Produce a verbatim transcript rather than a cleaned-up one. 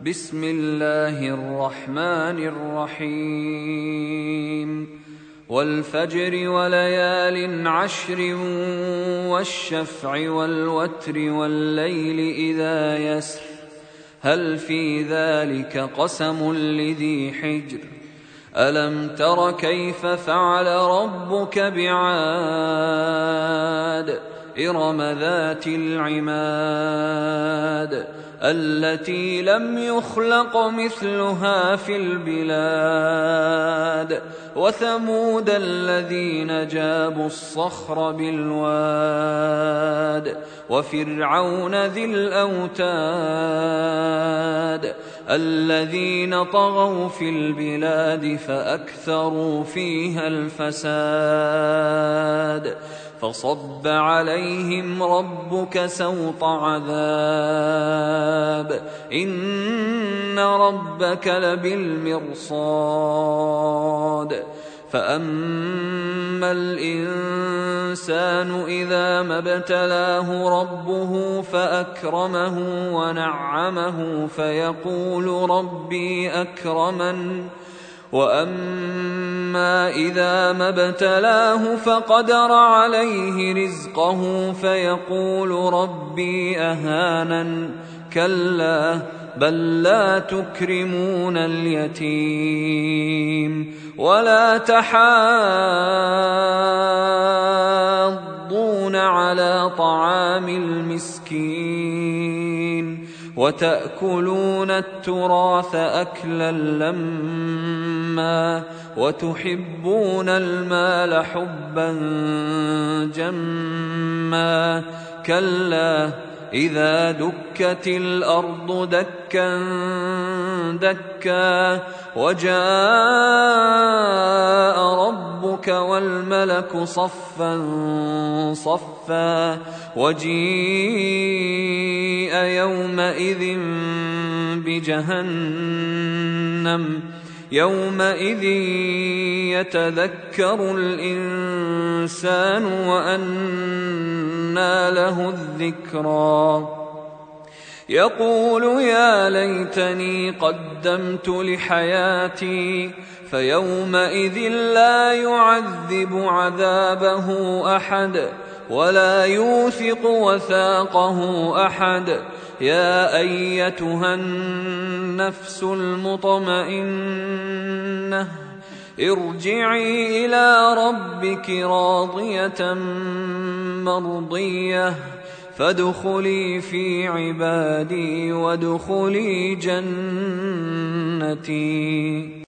بسم الله الرحمن الرحيم والفجر وليال عشر والشفع والوتر والليل إذا يسر هل في ذلك قسم لذي حجر ألم تر كيف فعل ربك بعاد إرم ذات العماد التي لم يخلق مثلها في البلاد وثمود الذين جابوا الصخر بالواد وفرعون ذي الأوتاد الذين طغوا في البلاد فأكثروا فيها الفساد فصب عليهم ربك سوط عذاب إن ربك لبالمرصاد فأما الإنسان إذا ما ابتلاه ربه فأكرمه ونعمه فيقول ربي أكرمن وأما إذا ما ابتلاه فقدر عليه رزقه فيقول ربي أهانن كلا بل لا تكرمون اليتيم ولا تحاضون على طعام المسكين وتأكلون التراث أكلا لما وتحبون المال حبا جما كلا إذا دكت الأرض دكا دكا وجاء ربك والملك صفا صفا وجيء يومئذ بجهنم يومئذ يتذكر الإنسان وأنى له الذكرى يقول يا ليتني قدمت لحياتي فيومئذ لا يعذب عذابه أحد ولا يوثق وثاقه أحد يا أيتها النفس المطمئنة ارجعي إلى ربك راضية مرضية فادخلي في عبادي وادخلي جنتي.